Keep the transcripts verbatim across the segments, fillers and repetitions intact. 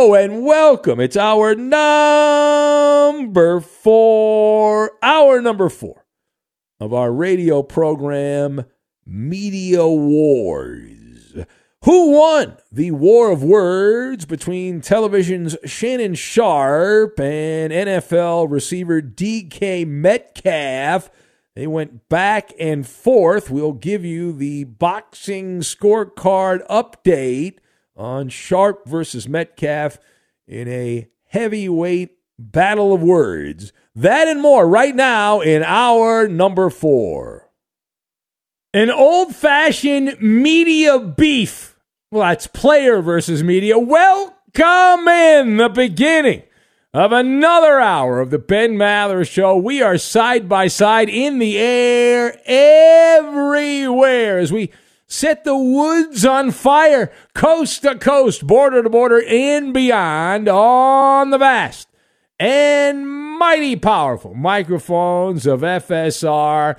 Hello and welcome. It's our number four, hour number four of our radio program, Media Wars. Who won the war of words between television's Shannon Sharpe and N F L receiver D K Metcalf? They went back and forth. We'll give you the boxing scorecard update on Sharpe versus Metcalf in a heavyweight battle of words. That and more right now in our number four. An old-fashioned media beef. Well, that's player versus media. Welcome in the beginning of another hour of the Ben Maller Show. We are side by side in the air everywhere as we set the woods on fire, coast to coast, border to border, and beyond on the vast and mighty powerful microphones of F S R,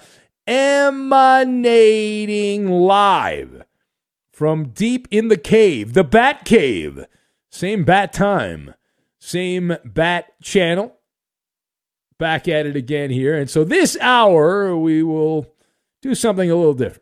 emanating live from deep in the cave, the Bat Cave. Same bat time, same bat channel. Back at it again here. And so this hour, we will do something a little different.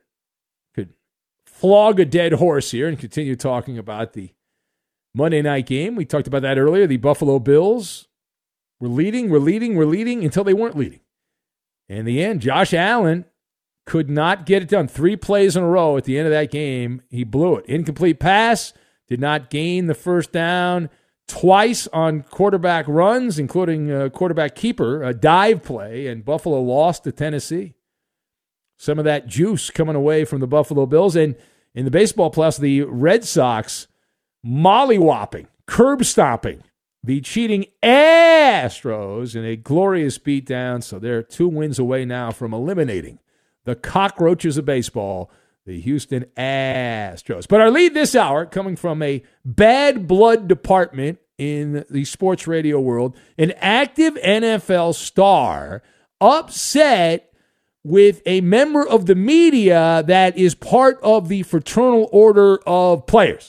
Flog a dead horse here and continue talking about the Monday night game. We talked about that earlier. The Buffalo Bills were leading, were leading, were leading until they weren't leading. In the end, Josh Allen could not get it done. Three plays in a row at the end of that game, he blew it. Incomplete pass, did not gain the first down. Twice on quarterback runs, including a quarterback keeper, a dive play, and Buffalo lost to Tennessee. Some of that juice coming away from the Buffalo Bills. And in the baseball playoffs, the Red Sox mollywhopping, curb stomping the cheating Astros in a glorious beatdown. So they're two wins away now from eliminating the cockroaches of baseball, the Houston Astros. But our lead this hour, coming from a bad blood department in the sports radio world, an active N F L star upset with a member of the media that is part of the fraternal order of players.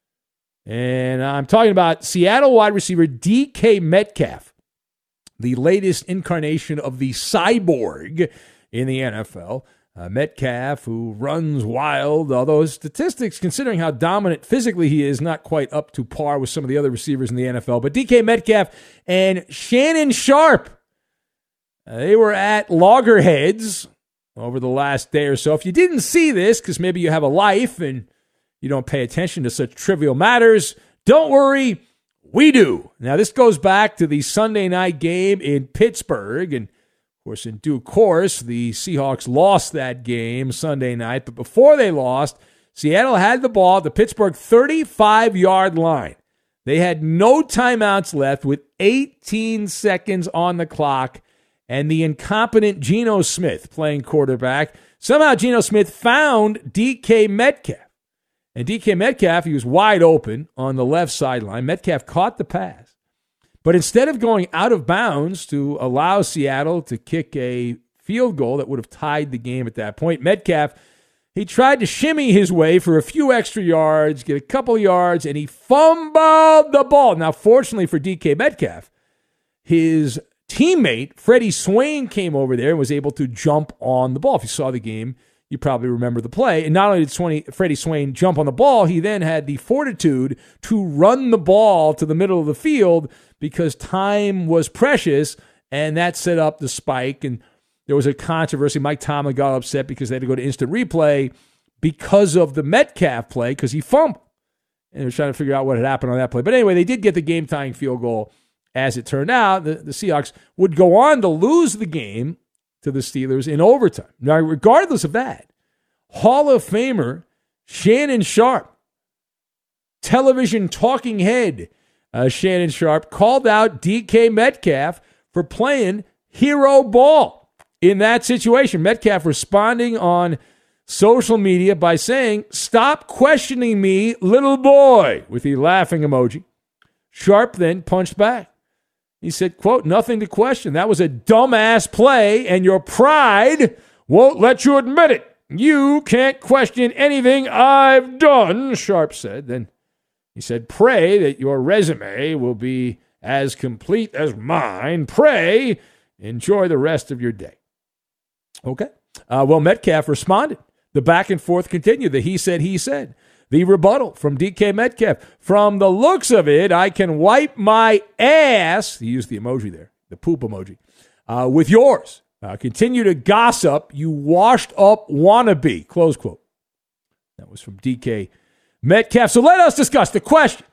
And I'm talking about Seattle wide receiver D K Metcalf, the latest incarnation of the cyborg in the N F L. Uh, Metcalf, who runs wild, although his statistics, considering how dominant physically he is, not quite up to par with some of the other receivers in the N F L. But D K Metcalf and Shannon Sharpe, Uh, they were at loggerheads over the last day or so. If you didn't see this, because maybe you have a life and you don't pay attention to such trivial matters, don't worry, we do. Now, this goes back to the Sunday night game in Pittsburgh. And, of course, in due course, the Seahawks lost that game Sunday night. But before they lost, Seattle had the ball at the Pittsburgh thirty-five-yard line. They had no timeouts left with eighteen seconds on the clock. And the incompetent Geno Smith playing quarterback. Somehow Geno Smith found D K Metcalf. And D K Metcalf, he was wide open on the left sideline. Metcalf caught the pass. But instead of going out of bounds to allow Seattle to kick a field goal that would have tied the game at that point, Metcalf, he tried to shimmy his way for a few extra yards, get a couple yards, and he fumbled the ball. Now, fortunately for D K Metcalf, his teammate, Freddie Swain, came over there and was able to jump on the ball. If you saw the game, you probably remember the play. And not only did Swain, Freddie Swain jump on the ball, he then had the fortitude to run the ball to the middle of the field because time was precious, and that set up the spike. And there was a controversy. Mike Tomlin got upset because they had to go to instant replay because of the Metcalf play because he fumbled. And they were trying to figure out what had happened on that play. But anyway, they did get the game-tying field goal. As it turned out, the, the Seahawks would go on to lose the game to the Steelers in overtime. Now, regardless of that, Hall of Famer Shannon Sharpe, television talking head uh, Shannon Sharpe, called out D K Metcalf for playing hero ball in that situation. Metcalf responding on social media by saying, "Stop questioning me, little boy," with the laughing emoji. Sharpe then punched back. He said, quote, "Nothing to question. That was a dumbass play, and your pride won't let you admit it. You can't question anything I've done," Sharpe said. Then He said, pray that your resume will be as complete as mine. Pray. Enjoy the rest of your day. Okay. Uh, well, Metcalf responded. The back and forth continued. The he said, he said. The rebuttal from D K Metcalf. From the looks of it, I can wipe my ass. He used the emoji there, the poop emoji, uh, with yours. Uh, continue to gossip, you washed up wannabe. Close quote. That was from D K Metcalf. So let us discuss the question.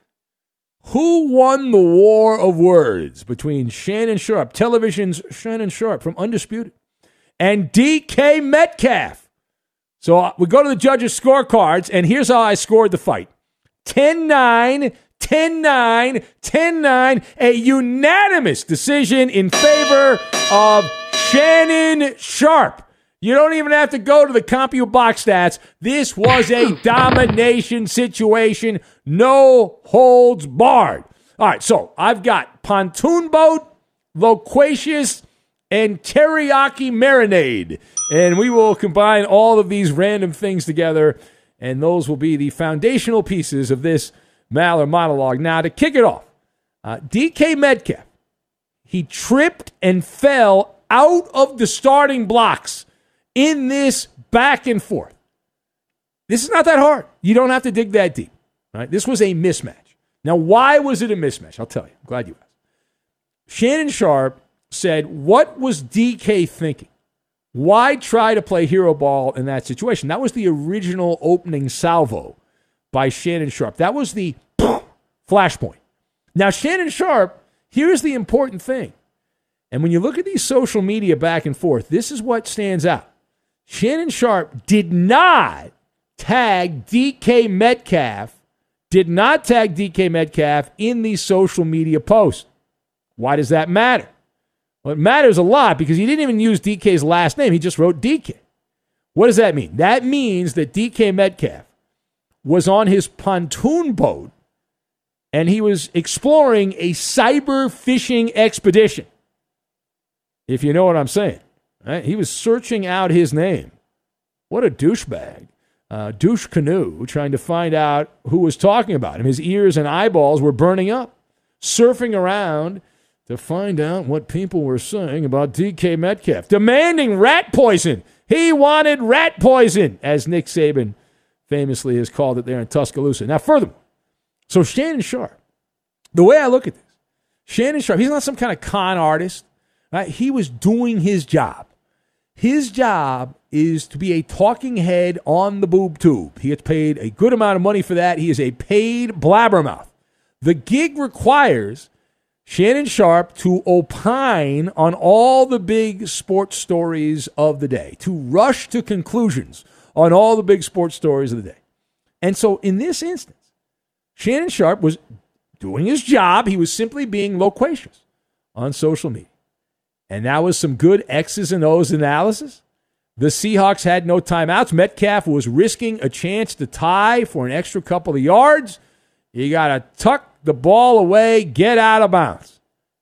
Who won the war of words between Shannon Sharpe, television's Shannon Sharpe from Undisputed, and D K Metcalf? So we go to the judges' scorecards, and here's how I scored the fight. ten nine, ten nine, ten nine, a unanimous decision in favor of Shannon Sharpe. You don't even have to go to the CompuBox stats. This was a domination situation. No holds barred. All right, so I've got pontoon boat, loquacious, and teriyaki marinade. And we will combine all of these random things together, and those will be the foundational pieces of this Maller monologue. Now, to kick it off, uh, D K Metcalf, he tripped and fell out of the starting blocks in this back and forth. This is not that hard. You don't have to dig that deep. Right? This was a mismatch. Now, why was it a mismatch? I'll tell you. I'm glad you asked. Shannon Sharpe said, what was D K thinking? Why try to play hero ball in that situation? That was the original opening salvo by Shannon Sharpe. That was the flashpoint. Now, Shannon Sharpe, here's the important thing. And when you look at these social media back and forth, this is what stands out. Shannon Sharpe did not tag D K Metcalf, did not tag D K Metcalf in these social media posts. Why does that matter? Well, it matters a lot because he didn't even use D K's last name. He just wrote D K. What does that mean? That means that D K Metcalf was on his pontoon boat and he was exploring a cyber fishing expedition. If you know what I'm saying. Right? He was searching out his name. What a douchebag. Uh, douche canoe, trying to find out who was talking about him. His ears and eyeballs were burning up. Surfing around to find out what people were saying about D K Metcalf. Demanding rat poison. He wanted rat poison, as Nick Saban famously has called it there in Tuscaloosa. Now, furthermore, so Shannon Sharpe, the way I look at this, Shannon Sharpe, he's not some kind of con artist. Right? He was doing his job. His job is to be a talking head on the boob tube. He gets paid a good amount of money for that. He is a paid blabbermouth. The gig requires Shannon Sharpe to opine on all the big sports stories of the day, to rush to conclusions on all the big sports stories of the day. And so in this instance, Shannon Sharpe was doing his job. He was simply being loquacious on social media. And that was some good X's and O's analysis. The Seahawks had no timeouts. Metcalf was risking a chance to tie for an extra couple of yards. You got to tuck the ball away, get out of bounds.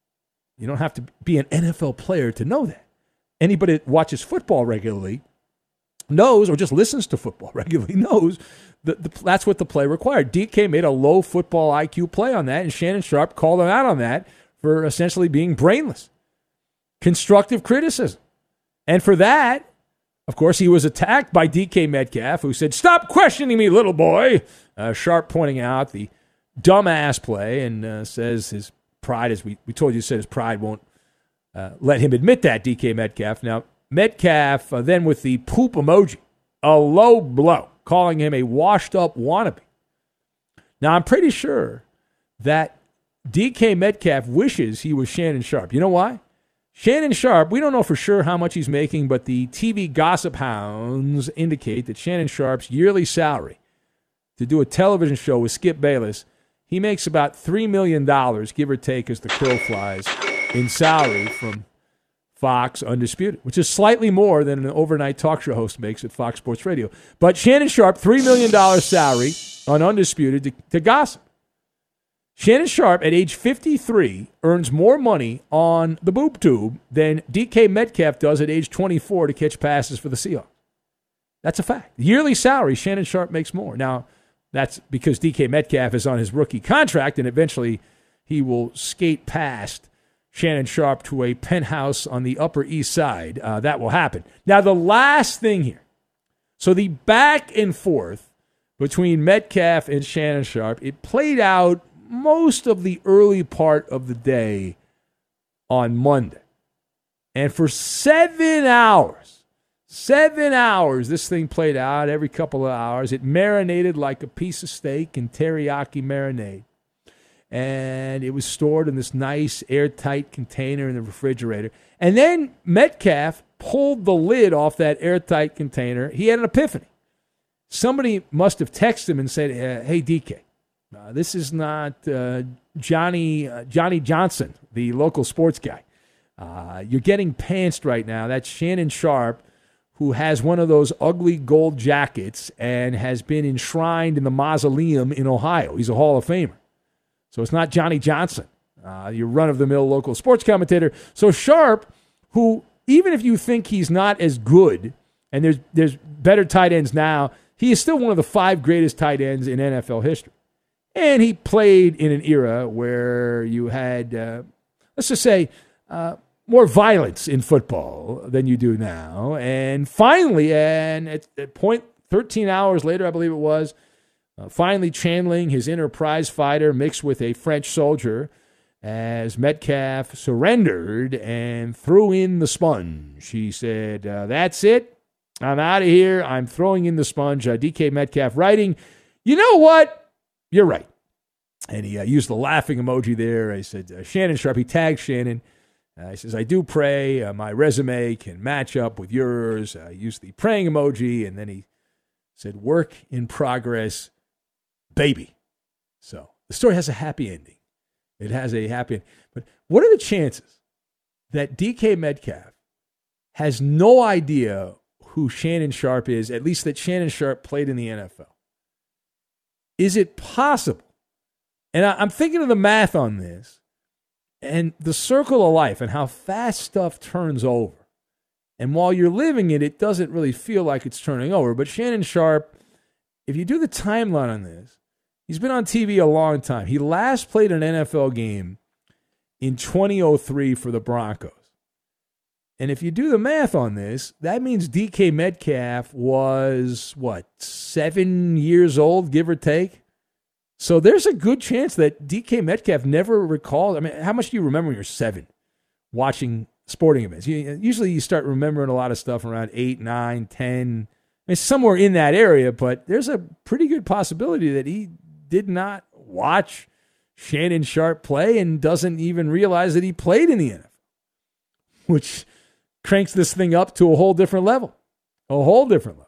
You don't have to be an N F L player to know that. Anybody that watches football regularly knows, or just listens to football regularly, knows that the, that's what the play required. D K made a low football I Q play on that, and Shannon Sharpe called him out on that for essentially being brainless. Constructive criticism. And for that, of course, he was attacked by D K Metcalf, who said, "Stop questioning me, little boy." Uh, Sharpe pointing out the dumbass play and uh, says his pride, as we, we told you, said his pride won't uh, let him admit that, D K Metcalf. Now, Metcalf uh, then with the poop emoji, a low blow, calling him a washed-up wannabe. Now, I'm pretty sure that D K Metcalf wishes he was Shannon Sharpe. You know why? Shannon Sharpe, we don't know for sure how much he's making, but the T V gossip hounds indicate that Shannon Sharpe's yearly salary to do a television show with Skip Bayless, he makes about three million dollars, give or take, as the crow flies, in salary from Fox Undisputed, which is slightly more than an overnight talk show host makes at Fox Sports Radio. But Shannon Sharpe, three million dollars salary on Undisputed to, to gossip. Shannon Sharpe, at age fifty-three, earns more money on the boob tube than D K Metcalf does at age twenty-four to catch passes for the Seahawks. That's a fact. Yearly salary, Shannon Sharpe makes more. Now, That's because D K Metcalf is on his rookie contract, and eventually he will skate past Shannon Sharpe to a penthouse on the Upper East Side. Uh, that will happen. Now, the last thing here. So the back and forth between Metcalf and Shannon Sharpe, it played out most of the early part of the day on Monday. And for seven hours, seven hours, this thing played out every couple of hours. It marinated like a piece of steak in teriyaki marinade. And it was stored in this nice airtight container in the refrigerator. And then Metcalf pulled the lid off that airtight container. He had an epiphany. Somebody must have texted him and said, uh, hey, D K, uh, this is not uh, Johnny uh, Johnny Johnson, the local sports guy. Uh, you're getting pantsed right now. That's Shannon Sharpe, who has one of those ugly gold jackets and has been enshrined in the mausoleum in Ohio. He's a Hall of Famer. So it's not Johnny Johnson, uh, your run-of-the-mill local sports commentator. So Sharpe, who, even if you think he's not as good, and there's there's better tight ends now, he is still one of the five greatest tight ends in N F L history. And he played in an era where you had, uh, let's just say, uh, more violence in football than you do now. And finally, and at, at point thirteen hours later, I believe it was, Uh, finally channeling his inner prize fighter mixed with a French soldier as Metcalf surrendered and threw in the sponge. He said, uh, that's it. I'm out of here. I'm throwing in the sponge. Uh, D K Metcalf writing, you know what? You're right. And he uh, used the laughing emoji there. I said, uh, Shannon Sharpe, he tagged Shannon. Uh, he says, I do pray uh, my resume can match up with yours. I uh, used the praying emoji. And then he said, work in progress. Baby. So the story has a happy ending. It has a happy ending. But what are the chances that D K Metcalf has no idea who Shannon Sharpe is, at least that Shannon Sharpe played in the N F L? Is it possible? And I, I'm thinking of the math on this and the circle of life and how fast stuff turns over. And while you're living it, it doesn't really feel like it's turning over. But Shannon Sharpe, if you do the timeline on this, he's been on T V a long time. He last played an N F L game in twenty oh three for the Broncos. And if you do the math on this, that means D K Metcalf was, what, seven years old, give or take? So there's a good chance that D K Metcalf never recalled. I mean, how much do you remember when you're seven watching sporting events? You, usually you start remembering a lot of stuff around eight, nine, ten. I mean, somewhere in that area, but there's a pretty good possibility that he did not watch Shannon Sharpe play and doesn't even realize that he played in the N F L, which cranks this thing up to a whole different level. A whole different level.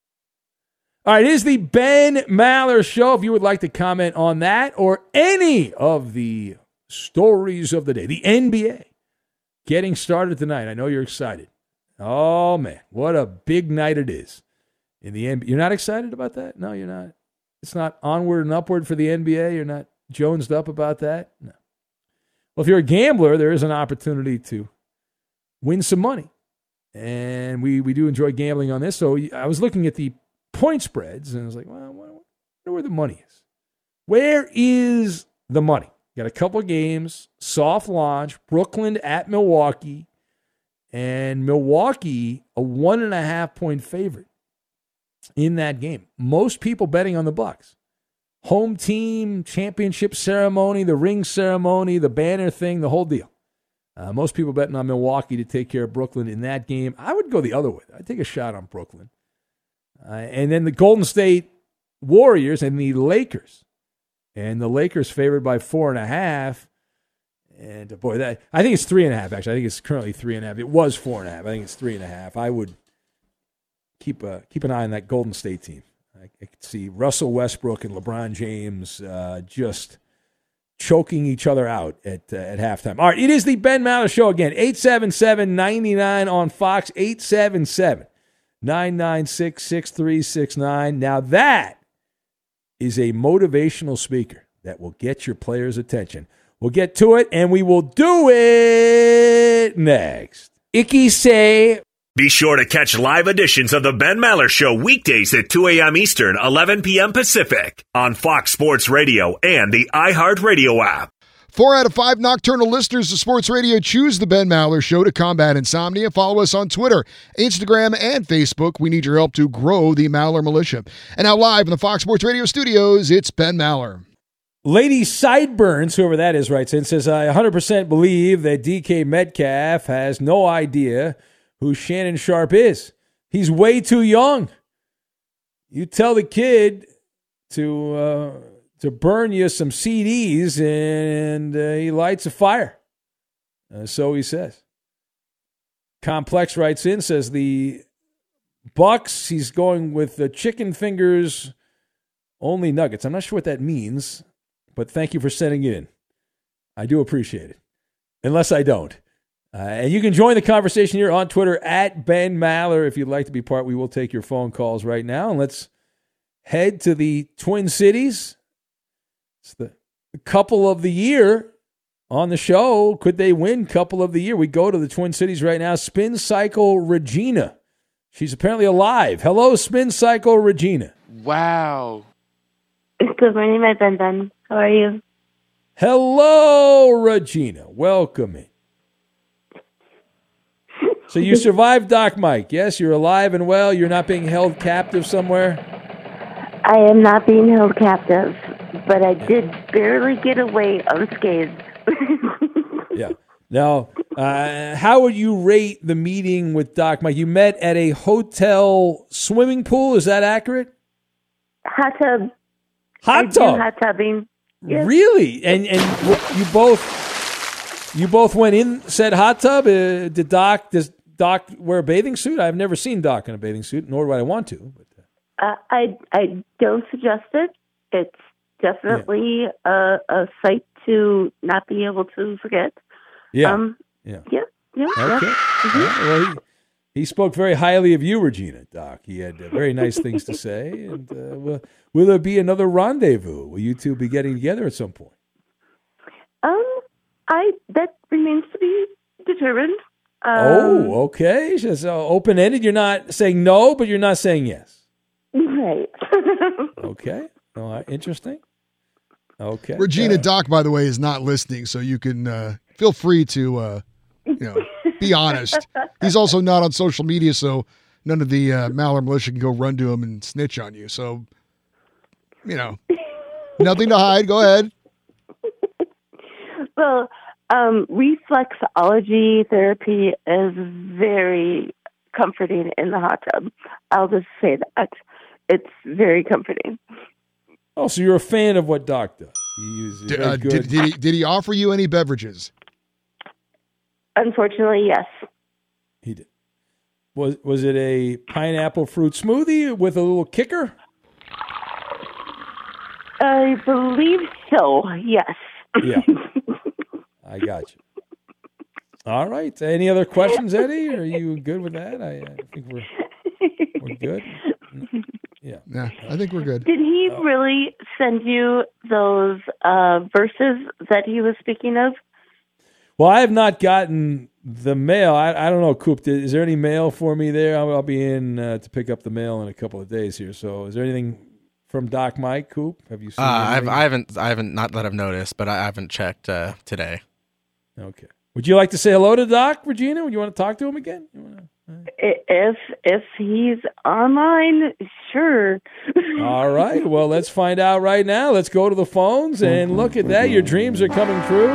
All right, it is the Ben Maller Show. If you would like to comment on that or any of the stories of the day, the N B A getting started tonight. I know you're excited. Oh, man, what a big night it is in the N B A. You're not excited about that? No, you're not. It's not onward and upward for the N B A. You're not jonesed up about that? No. Well, if you're a gambler, there is an opportunity to win some money. And we, we do enjoy gambling on this. So I was looking at the point spreads, and I was like, well, I wonder where the money is. Where is the money? Got a couple of games, soft launch, Brooklyn at Milwaukee, and Milwaukee a one and a half point favorite in that game. Most people betting on the Bucks. Home team, championship ceremony, the ring ceremony, the banner thing, the whole deal. Uh, most people betting on Milwaukee to take care of Brooklyn in that game. I would go the other way. I'd take a shot on Brooklyn. Uh, and then the Golden State Warriors and the Lakers. And the Lakers favored by four and a half. And boy, that I think it's three and a half, actually. I think it's currently three and a half. It was four and a half. I think it's three and a half. I would keep a, keep an eye on that Golden State team. I, I could see Russell Westbrook and LeBron James uh, just choking each other out at uh, at halftime. All right, it is the Ben Maller Show again. eight seven seven, nine nine on Fox, eight seven seven, nine nine six, six three six nine. Now that is a motivational speaker that will get your players' attention. We'll get to it, and we will do it next. Icky say Be sure to catch live editions of the Ben Maller Show weekdays at two a.m. Eastern, eleven p.m. Pacific on Fox Sports Radio and the iHeartRadio app. Four out of five nocturnal listeners to Sports Radio choose the Ben Maller Show to combat insomnia. Follow us on Twitter, Instagram, and Facebook. We need your help to grow the Maller Militia. And now live in the Fox Sports Radio studios, it's Ben Maller. Lady Sideburns, whoever that is, writes in, says, I one hundred percent believe that D K Metcalf has no idea who Shannon Sharpe is. He's way too young. You tell the kid to uh, to burn you some C Ds and uh, he lights a fire. Uh, so he says. Complex writes in, says the Bucks, he's going with the chicken fingers only nuggets. I'm not sure what that means, but thank you for sending it in. I do appreciate it. Unless I don't. Uh, and you can join the conversation here on Twitter at Ben Maller if you'd like to be part. We will take your phone calls right now. And let's head to the Twin Cities. It's the couple of the year on the show. Could they win couple of the year? We go to the Twin Cities right now. Spin Cycle Regina. She's apparently alive. Hello, Spin Cycle Regina. Wow. Good morning, my Ben Ben. How are you? Hello, Regina. Welcome in. So you survived Doc Mike, yes? You're alive and well? You're not being held captive somewhere? I am not being held captive, but I did barely get away unscathed. Yeah. Now, uh, how would you rate the meeting with Doc Mike? You met at a hotel swimming pool. Is that accurate? Hot tub. Hot I tub? do hot tubbing. Yes. Really? And and you both you both went in, said hot tub? Uh, did Doc, does Doc wear a bathing suit? I've never seen Doc in a bathing suit, nor do I want to. But, uh. Uh, I I don't suggest it. It's definitely yeah. a, a sight to not be able to forget. Yeah. Um, yeah. Yeah. Yeah. Okay. Yeah. Mm-hmm. Yeah, well, he, he spoke very highly of you, Regina, Doc. He had uh, very nice things to say. And uh, will, will there be another rendezvous? Will you two be getting together at some point? Um, I that remains to be determined. Um, oh, okay. So open-ended. You're not saying no, but you're not saying yes. Right. Okay. All right. Interesting. Okay. Regina, uh, Doc, by the way, is not listening, so you can uh, feel free to, uh, you know, be honest. He's also not on social media, so none of the uh, Maller Militia can go run to him and snitch on you. So, you know, nothing to hide. Go ahead. Well, um, reflexology therapy is very comforting in the hot tub. I'll just say that. It's very comforting. Oh, so you're a fan of what Doc does. He's Did, very uh, good. did, did, he, did he offer you any beverages? Unfortunately, yes. He did. Was was it a pineapple fruit smoothie with a little kicker? I believe so, yes. Yeah. I got you. All right. Any other questions, Eddie? Are you good with that? I, I think we're we're good. Yeah. Yeah, I think we're good. Did he uh, really send you those uh, verses that he was speaking of? Well, I have not gotten the mail. I, I don't know, Coop. Is there any mail for me there? I'll, I'll be in uh, to pick up the mail in a couple of days here. So, is there anything from Doc Mike, Coop? Have you seen? Uh, I've, I haven't. I haven't. Not that I've noticed, but I haven't checked uh, today. Okay. Would you like to say hello to Doc, Regina? Would you want to talk to him again? You wanna, uh... If if he's online, sure. All right. Well, let's find out right now. Let's go to the phones and look at that. Your dreams are coming true.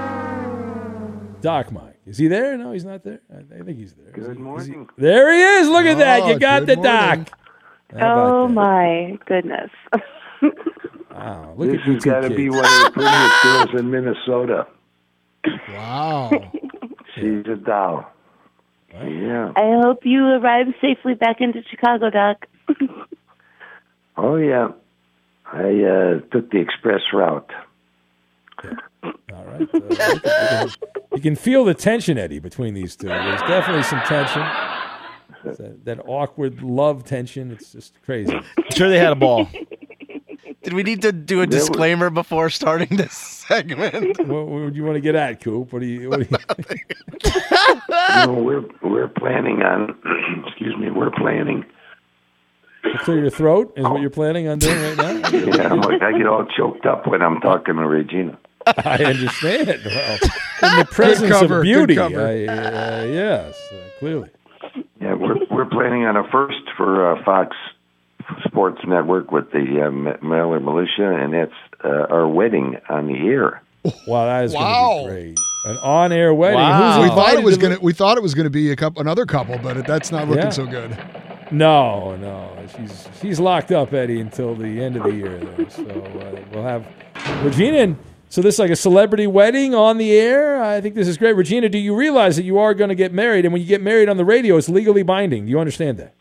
Doc Mike. Is he there? No, he's not there. I, I think he's there. Good he, morning. He, there he is. Look at that. You Oh, got the good morning. Doc. How Oh, about that? my goodness. Wow. Look This at you has two got to kids. be one of the prettiest girls in Minnesota. Wow. She's a doll. Yeah. I hope you arrive safely back into Chicago, Doc. Oh, yeah. I uh, took the express route. All right. Uh, look at- look at- you can feel the tension, Eddie, between these two. There's definitely some tension. It's that, that awkward love tension. It's just crazy. I'm sure they had a ball. Did we need to do a disclaimer before starting this segment? What, what do you want to get at, Coop? What do you? What do you... You know, we're we're planning on. Excuse me. We're planning. To clear your throat is what you're planning on doing right now? Yeah, I'm like, I get all choked up when I'm talking to Regina. I understand. Well, in the presence cover, of beauty, good cover. I, uh, yes, uh, clearly. Yeah, we're we're planning on a first for uh, Fox Sports Network with the uh, Maller Militia, and that's uh, our wedding on the air. Wow, that is Wow. going to be great. An on-air wedding. Wow. Who's We thought it invited was to the- gonna. We thought it was gonna be a couple, another couple, but it, that's not looking Yeah. so good. No, no, she's she's locked up, Eddie, until the end of the year. Though. So uh, we'll have Regina. And so this is like a celebrity wedding on the air. I think this is great. Regina, do you realize that you are going to get married, and when you get married on the radio, it's legally binding? Do you understand that?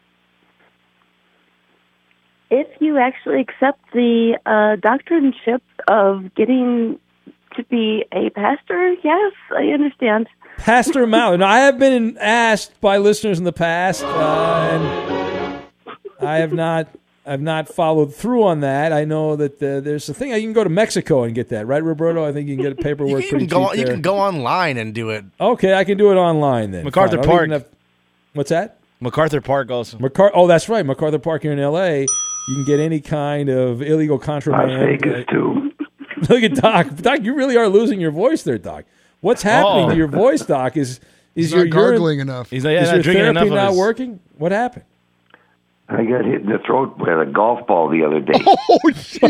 If you actually accept the uh, doctrineship of getting to be a pastor, yes, I understand. Pastor Mallard. Now, I have been asked by listeners in the past, uh, and I have not, I've not followed through on that. I know that uh, there's a thing you can go to Mexico and get that, right, Roberto? I think you can get paperwork You pretty can, go, cheap you there. can go online and do it. Okay, I can do it online then. MacArthur Fine. I don't Park. even have- what's that? MacArthur Park also. MacAr- oh, that's right, MacArthur Park here in L A. You can get any kind of illegal Las contraband. Vegas too. Look at Doc. Doc, you really are losing your voice there, Doc. What's happening Oh. to your voice, Doc? Is is He's your not gargling urine, enough. He's like, yeah, is not your drinking enough therapy of not his- working? What happened? I got hit in the throat with a golf ball the other day. Oh shit!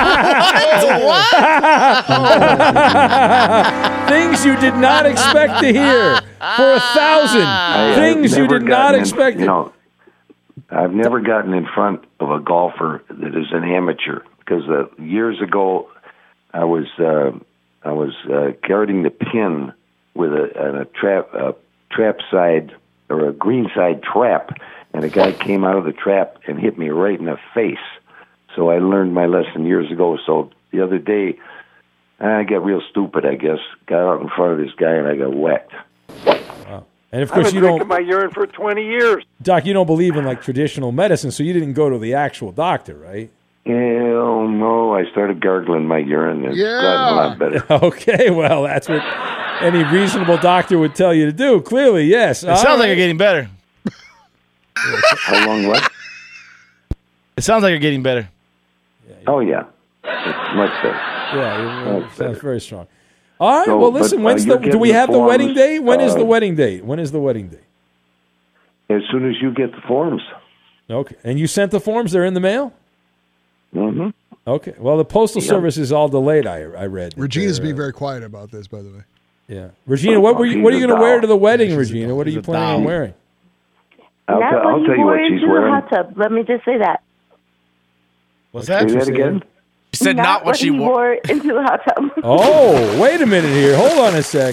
Things you did not expect to hear for a thousand. I, uh, Things you never did not gotten in- expect. You know, I've never gotten in front of a golfer that is an amateur because uh, years ago I was uh, I was uh, guarding the pin with a, a trap a trap side or a green side trap, and a guy came out of the trap and hit me right in the face. So I learned my lesson years ago. So the other day I got real stupid, I guess. Got out in front of this guy and I got whacked. And of I've course, been you drinking don't, my urine for twenty years. Doc. You don't believe in like traditional medicine, so you didn't go to the actual doctor, right? Hell no, I started gargling my urine. It's Yeah. gotten a lot better. Okay, well, that's what any reasonable doctor would tell you to do. Clearly, yes. It sounds like you're getting better. How long what? It sounds like you're getting better. Oh, yeah. It's much better. Yeah, it That's sounds better. very strong. All right. So, well, but, listen. uh, When's you're the? Do getting we the have the forms, wedding date? When is uh, the wedding date? When is the wedding date? As soon as you get the forms. Okay. And you sent the forms? They're in the mail? Mm-hmm. Okay. Well, the postal Yeah. service is all delayed. I I read. that Regina's they're, being uh, very quiet about this, by the way. Yeah. Regina, what were you? What are you going to wear to the wedding, Regina? What are She's you a planning on doll. wearing? I'll, Not t- what I'll you tell you wore what she's into the wearing. hot tub. Let me just say that. What's Say that? that again? You said not, what she he wore. wore into the hot tub. Oh, wait a minute here. Hold on a sec.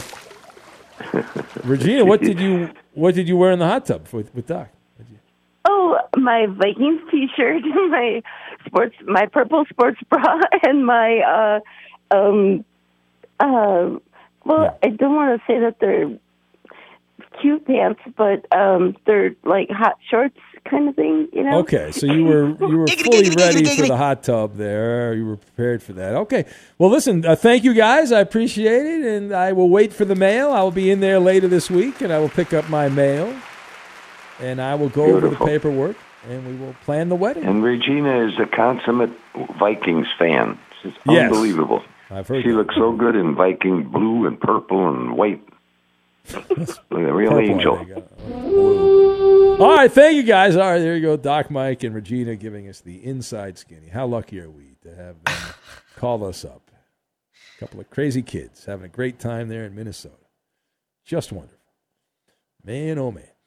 Regina, what did you what did you wear in the hot tub with with Doc? Oh, my Vikings T-shirt, my sports, my purple sports bra, and my uh, um, uh, well, Yeah. I don't want to say that they're cute pants, but um, they're like hot shorts kind of thing, you know. Okay, so you were you were fully ready for the hot tub there. You were prepared for that. Okay. Well, listen, uh, thank you guys. I appreciate it, and I will wait for the mail. I will be in there later this week, and I will pick up my mail, and I will go over the Beautiful. paperwork, and we will plan the wedding. And Regina is a consummate Vikings fan. She's Yes. unbelievable. I've heard She that. looks so good in Viking blue and purple and white. Like a real Purple, I angel. think. Uh, blue. All right, thank you guys. All right, there you go. Doc, Mike, and Regina giving us the inside skinny. How lucky are we to have them call us up? A couple of crazy kids having a great time there in Minnesota. Just wonderful. Man, oh, man.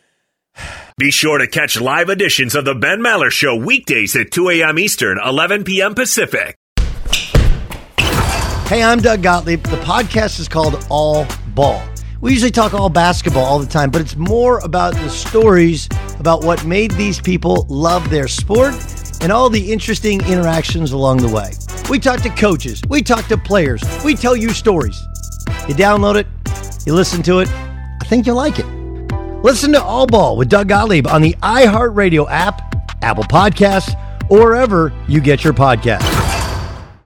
Be sure to catch live editions of the Ben Maller Show weekdays at two a.m. Eastern, eleven p.m. Pacific. Hey, I'm Doug Gottlieb. The podcast is called All Ball. We usually talk all basketball all the time, but it's more about the stories about what made these people love their sport and all the interesting interactions along the way. We talk to coaches. We talk to players. We tell you stories. You download it. You listen to it. I think you'll like it. Listen to All Ball with Doug Gottlieb on the iHeartRadio app, Apple Podcasts, or wherever you get your podcasts.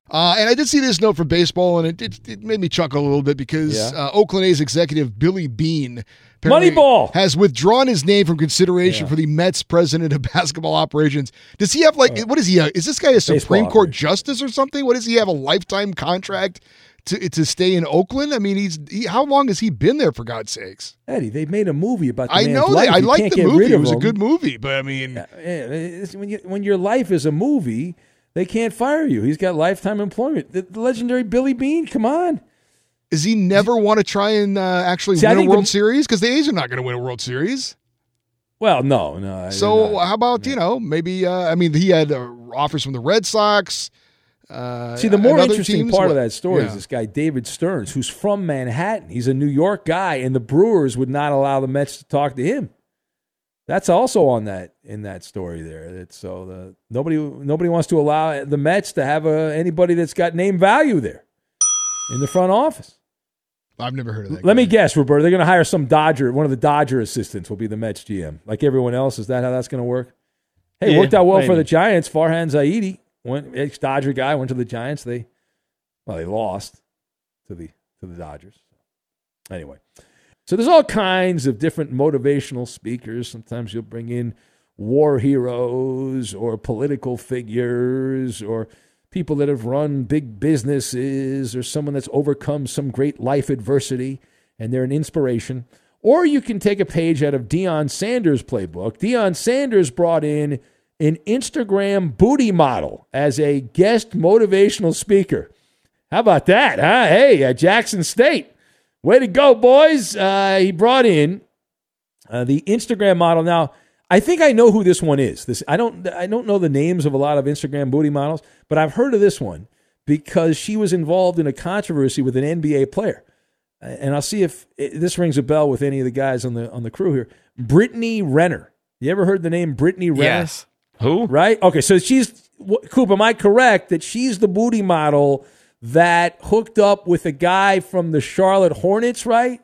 Uh, and I did see this note from baseball, and it, it, it made me chuckle a little bit because Yeah. uh, Oakland A's executive Billy Beane apparently Moneyball has withdrawn his name from consideration Yeah. for the Mets president of basketball operations. Does he have like what is he? A, is this guy a Supreme Baseball Court operations. justice or something? What does he have a lifetime contract to to stay in Oakland? I mean, he's he, how long has he been there for God's sakes? Eddie, they made a movie about the I man's know life. that I You like can't the get movie. rid It of was a him. good movie, but I mean, Yeah, it's when, you, when your life is a movie, they can't fire you. He's got lifetime employment. The, the legendary Billy Beane, come on. does he never want to try and uh, actually See, I win a think World the- Series? Because the A's are not going to win a World Series. Well, no, no. they're So not. how about you know maybe uh, I mean he had uh, offers from the Red Sox. Uh, See, the more and other interesting teams. part of What- that story yeah. is this guy, David Stearns, who's from Manhattan. He's a New York guy, and the Brewers would not allow the Mets to talk to him. That's also on that in that story there. It's, so the, nobody nobody wants to allow the Mets to have a, anybody that's got name value there in the front office. I've never heard of that. Let me guy. guess, Roberto. They're going to hire some Dodger. One of the Dodger assistants will be the Mets G M, like everyone else. Is that how that's going to work? Hey, it Yeah, worked out well for maybe. the Giants. Farhan Zaidi, went ex-Dodger guy, went to the Giants. They, well, they lost to the to the Dodgers. Anyway, so there's all kinds of different motivational speakers. Sometimes you'll bring in war heroes or political figures or people that have run big businesses or someone that's overcome some great life adversity and they're an inspiration. Or you can take a page out of Deion Sanders' playbook. Deion Sanders brought in an Instagram booty model as a guest motivational speaker. How about that, huh? Hey, uh, Jackson State. Way to go, boys. Uh, he brought in uh, the Instagram model. Now, I think I know who this one is. This I don't I don't know the names of a lot of Instagram booty models, but I've heard of this one because she was involved in a controversy with an N B A player. Uh, And I'll see if it, this rings a bell with any of the guys on the on the crew here. Brittany Renner. You ever heard the name Brittany Renner? Yes. Who? Right? Okay, so she's, Coop, am I correct that she's the booty model that hooked up with a guy from the Charlotte Hornets, right?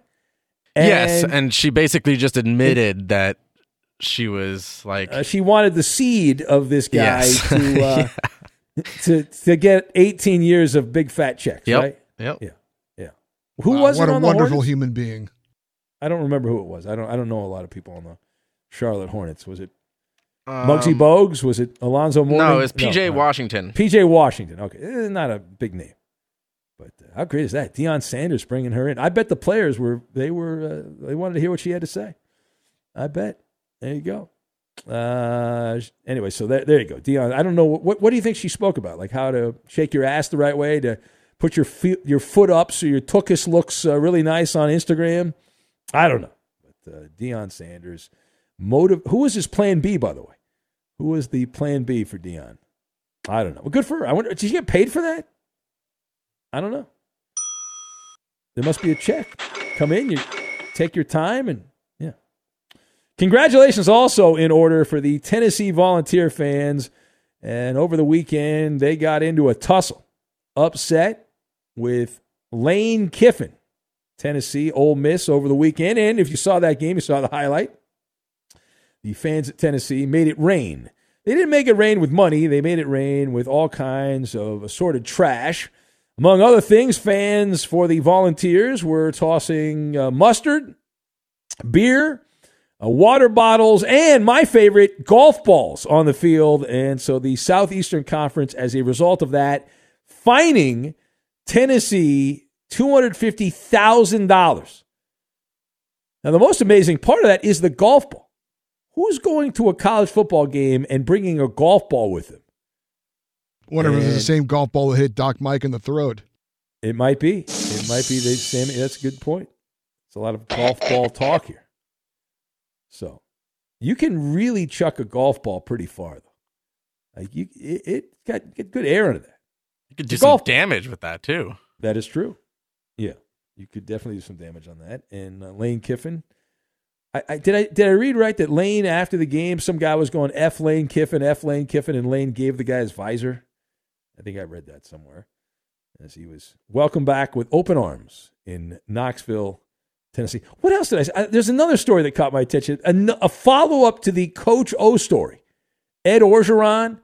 yes, And, and she basically just admitted that she was like, uh, she wanted the seed of this guy Yes. to, uh, to to get eighteen years of big fat checks, yep, right? yep. Yeah, yeah. Who Wow, was what it a on the wonderful Hornets? human being. I don't remember who it was. I don't. I don't know a lot of people on the Charlotte Hornets. Was it Um, Muggsy Bogues? Was it Alonzo Mourning? No, it was P J all right. Washington. P J Washington. Okay, eh, not a big name, but uh, how great is that? Deion Sanders bringing her in. I bet the players were they were uh, they wanted to hear what she had to say. I bet. There you go. Uh, anyway, so there, there you go, Deion. I don't know what what do you think she spoke about? Like how to shake your ass the right way, to put your feet, your foot up so your tuchus looks uh, really nice on Instagram. I don't know, but uh, Deion Sanders, motive. Who was his plan B, by the way? Who was the plan B for Deion? I don't know. Well, good for her. I wonder, did she get paid for that? I don't know. There must be a check. Come in, you take your time, and yeah. Congratulations also in order for the Tennessee Volunteer fans. And over the weekend, they got into a tussle, upset with Lane Kiffin. Tennessee, Ole Miss over the weekend. And if you saw that game, you saw the highlight. The fans at Tennessee made it rain. They didn't make it rain with money. They made it rain with all kinds of assorted trash. Among other things, fans for the Volunteers were tossing uh, mustard, beer, uh, water bottles, and my favorite, golf balls on the field. And so the Southeastern Conference, as a result of that, fining Tennessee two hundred fifty thousand dollars. Now, the most amazing part of that is the golf ball. Who's going to a college football game and bringing a golf ball with him? Wonder if it's the And- same golf ball that hit Doc Mike in the throat. It might be. It might be the same. That's a good point. It's a lot of golf ball talk here. So you can really chuck a golf ball pretty far, though. Like you, it, it got get good air into that. You could do The some golf- damage with that too. That is true. Yeah, you could definitely do some damage on that. And uh, Lane Kiffin, I, I did I did I read right that Lane after the game, some guy was going F Lane Kiffin, F Lane Kiffin, and Lane gave the guy his visor. I think I read that somewhere. As he was welcomed back with open arms in Knoxville, Tennessee. What else did I say? I, there's another story that caught my attention. A, a follow up to the Coach O story. Ed Orgeron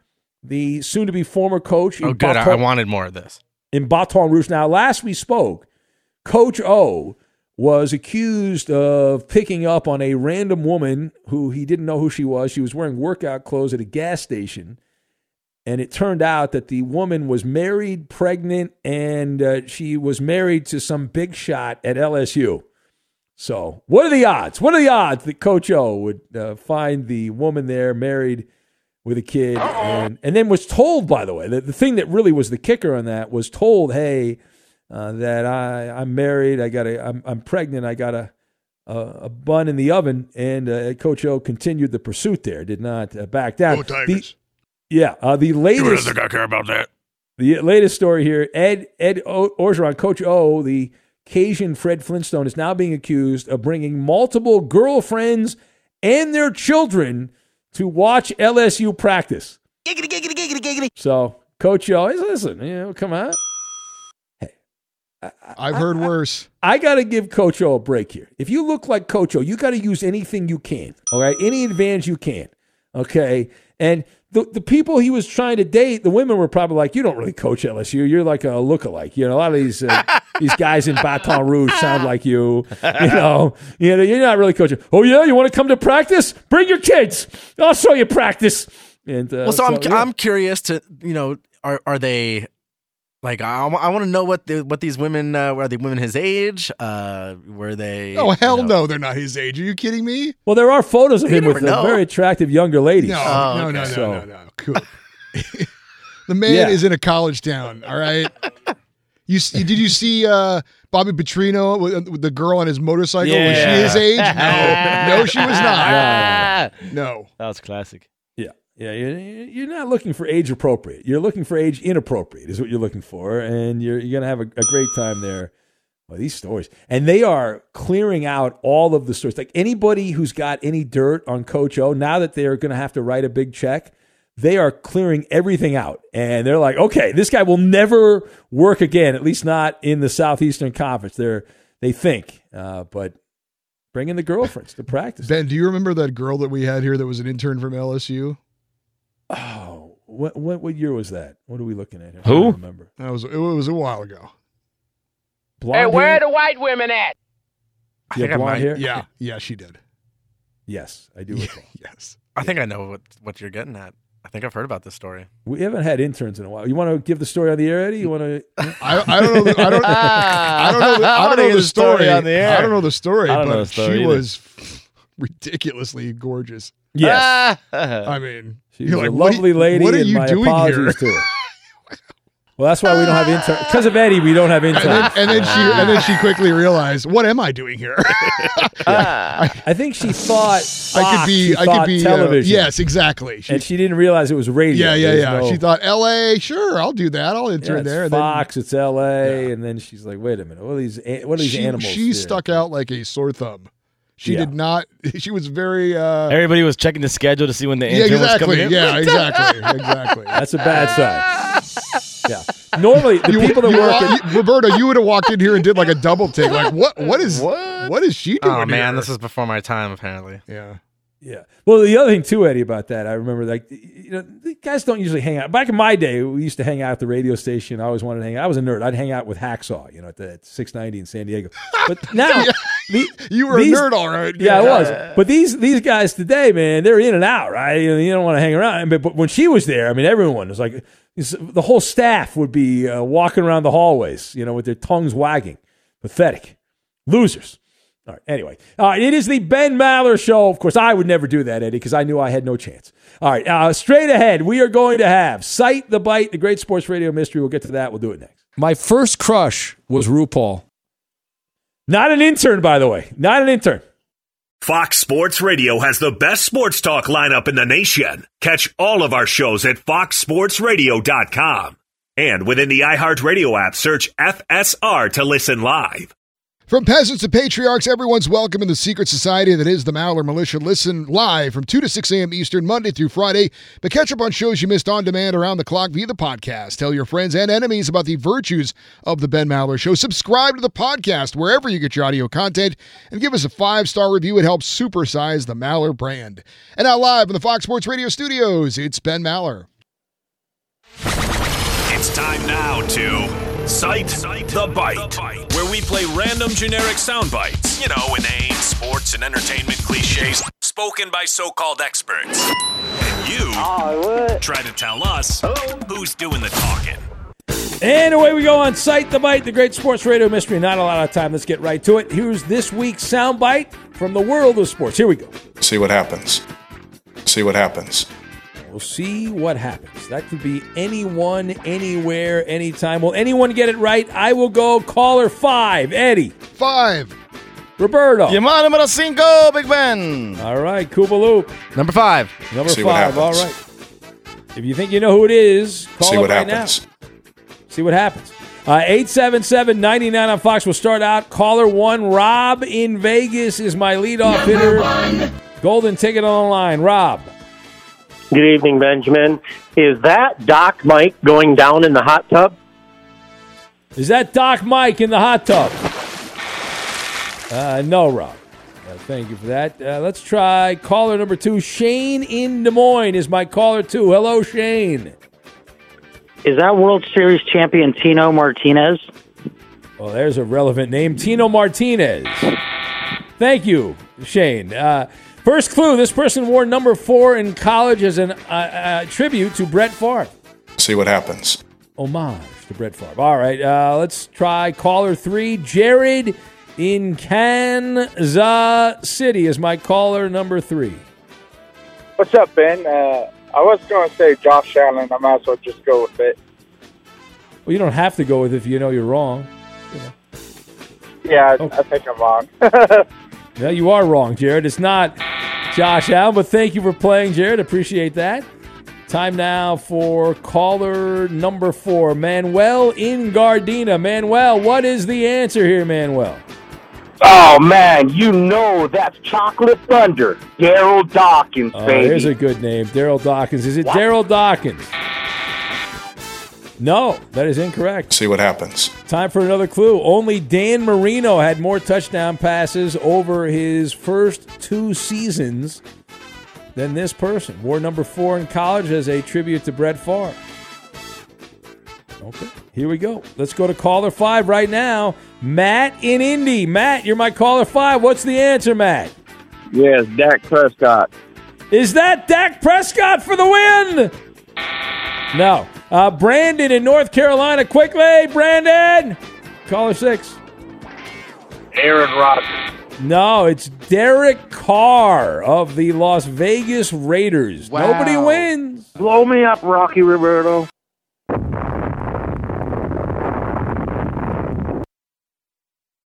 the soon-to-be former coach in, Oh, good. I, I Baton, wanted more of this. in Baton Rouge. Now, last we spoke, Coach O was accused of picking up on a random woman who he didn't know who she was. She was wearing workout clothes at a gas station. And it turned out that the woman was married, pregnant, and uh, she was married to some big shot at L S U. So what are the odds? What are the odds that Coach O would uh, find the woman there married with a kid and, and then was told, by the way, that the thing that really was the kicker on that was told, hey, uh, that I, I'm married, I got a, I'm, I'm pregnant, I got a, a, a bun in the oven, and uh, Coach O continued the pursuit there, did not uh, back down. Go Tigers. The, yeah, uh, the latest. You really think I care about that? The latest story here, Ed Ed o- Orgeron, Coach O, the Cajun Fred Flintstone, is now being accused of bringing multiple girlfriends and their children to watch L S U practice. Giggity, giggity, giggity, giggity. So, Coach O, listen, you know, come on. Hey, I, I've heard worse. I got to give Coach O a break here. If you look like Coach O, you got to use anything you can, all right? Any advantage you can, okay? And the the people he was trying to date, the women were probably like, you don't really coach L S U. You're like a lookalike. You know, a lot of these uh, these guys in Baton Rouge sound like you. You know, you know, you're not really coaching. Oh, yeah? You want to come to practice? Bring your kids. I'll show you practice. And uh, Well, so, I'm yeah. I'm curious to, you know, are are they like I, I want to know what the, what these women uh, were they women his age? Uh, were they? Oh, hell you know, no, they're not his age. Are you kidding me? Well, there are photos of You him never with uh, know. very attractive younger ladies. No, Oh, no, okay. no, no, So- no, no. Cool. The man Yeah. is in a college town, all right? You s- Did you see uh, Bobby Petrino with, with the girl on his motorcycle? Was she Yeah. his age? No. No, she was not. Ah, No. that was classic. Yeah, yeah. You're, you're not looking for age appropriate. You're looking for age inappropriate is what you're looking for, and you're you're gonna have a, a great time there. Well, these stories, and they are clearing out all of the stories. Like anybody who's got any dirt on Coach O, now that they're gonna have to write a big check, they are clearing everything out, and they're like, okay, this guy will never work again, at least not in the Southeastern Conference. They're they think, uh, but bringing the girlfriends to practice. Ben, do you remember that girl that we had here that was an intern from L S U? Oh, what what what year was that? What are we looking at here? Who? I don't remember. That was it was a while ago. Blonde hair? the white women at? I Yeah, think I blonde might. hair? Yeah, yeah, she did. Yes, I do recall. Yes. I think I know what what you're getting at. I think I've heard about this story. We haven't had interns in a while. You want to give the story on the air, Eddie? You want to? I, I don't know. The, I don't. I don't know. The, I don't know the story. on the air. I don't know the story. I don't but know the story she either. was ridiculously gorgeous. Yes, I mean, she's you're a like, what- lovely lady. What are and you my doing apologies here? to her. Well, that's why we don't have interns. Because of Eddie, we don't have interns. And then, and then she and then she quickly realized, what am I doing here? I think she thought Fox, I could be. she I thought could be. uh, television. yes, exactly. She, and she didn't realize it was radio. yeah, yeah, There's yeah. no- She thought L A. Sure, I'll do that. I'll yeah, intern it's there. And Fox, it's L A, Yeah. and then she's like, "Wait a minute, what are these? a- What are then these she, animals?" she here? stuck out like a sore thumb. She Yeah. did not. She was very. Uh, Everybody was checking the schedule to see when the yeah, intern was coming exactly. in. Yeah, exactly. Exactly. That's a bad sign. Yeah. Normally, the You- people that you work wa- at you- Roberto, you would have walked in here and did like a double take. Like, what? What is? What? What is she doing? Oh man, here? this is before my time apparently. Yeah. Yeah. Well, the other thing too, Eddie, about that, I remember like you know, the guys don't usually hang out. Back in my day, we used to hang out at the radio station. I always wanted to hang out. I was a nerd. I'd hang out with Hacksaw, you know, at the at six ninety in San Diego. But now, the, You were these- a nerd, all right. Yeah, I was. But these these guys today, man, they're in and out, right? You, know, you don't want to hang around. But, but when she was there, I mean, everyone was like, the whole staff would be uh, walking around the hallways, you know, with their tongues wagging. Pathetic. Losers. All right, anyway. All right, it is the Ben Maller Show. Of course, I would never do that, Eddie, because I knew I had no chance. All right, uh, straight ahead, we are going to have Sight the Bite, the great sports radio mystery. We'll get to that. We'll do it next. My first crush was RuPaul. Not an intern, by the way. Not an intern. Fox Sports Radio has the best sports talk lineup in the nation. Catch all of our shows at fox sports radio dot com. And within the iHeartRadio app, search F S R to listen live. From peasants to patriarchs, everyone's welcome in the secret society that is the Maller Militia. Listen live from two to six a.m. Eastern, Monday through Friday. But catch up on shows you missed on demand around the clock via the podcast. Tell your friends and enemies about the virtues of the Ben Maller Show. Subscribe to the podcast wherever you get your audio content and give us a five-star review. It helps supersize the Maller brand. And now live in the Fox Sports Radio studios, it's Ben Maller. It's time now to Cite the Bite, where we play random generic sound bites. You know, inane sports and entertainment cliches spoken by so-called experts. And you oh, try to tell us who's doing the talking. And away we go on Cite the Bite, the great sports radio mystery. Not a lot of time. Let's get right to it. Here's this week's sound bite from the world of sports. Here we go. See what happens. See what happens. We'll see what happens. That could be anyone, anywhere, anytime. Will anyone get it right? I will go caller five. Eddie. Five. Roberto. Llamada número cinco, Big Ben. All right, Koopaloop. Number five. Number See what five. All happens. right. If you think you know who it is, call See it what right happens. now. See what happens. Uh, eight seven seven, nine nine on Fox. We'll start out. Caller one. Rob in Vegas is my leadoff hitter. One. Golden ticket on the line. Rob. Good evening, Benjamin. Is that Doc Mike going down in the hot tub? Is that Doc Mike in the hot tub? Uh, no, Rob. Uh, thank you for that. Uh, let's try caller number two. Shane in Des Moines is my caller two. Hello, Shane. Is that World Series champion Tino Martinez? Well, there's a relevant name. Tino Martinez. Thank you, Shane. Uh, first clue, this person wore number four in college as an uh, uh, tribute to Brett Favre. See what happens. Homage to Brett Favre. All right, uh, let's try caller three. Jared in Kansas City is my caller number three. What's up, Ben? Uh, I was going to say Josh Allen. I might as well just go with it. Well, you don't have to go with it if you know you're wrong. You know. Yeah, I, Okay. I think I'm wrong. No, you are wrong, Jared. It's not Josh Allen, but thank you for playing, Jared. Appreciate that. Time now for caller number four, Manuel in Gardena. Manuel, what is the answer here, Manuel? Oh, man, you know that's Chocolate Thunder. Daryl Dawkins, Oh, baby. there's a good name, Daryl Dawkins. Is it Daryl Dawkins? No, that is incorrect. See what happens. Time for another clue. Only Dan Marino had more touchdown passes over his first two seasons than this person. Wore number four in college as a tribute to Brett Favre. Okay, here we go. Let's go to caller five right now. Matt in Indy. Matt, you're my caller five. What's the answer, Matt? Yes, Dak Prescott. Is that Dak Prescott for the win? No. Uh, Brandon in North Carolina. Quickly, Brandon. Caller six. Aaron Rodgers. No, it's Derek Carr of the Las Vegas Raiders. Wow. Nobody wins. Blow me up, Rocky Roberto.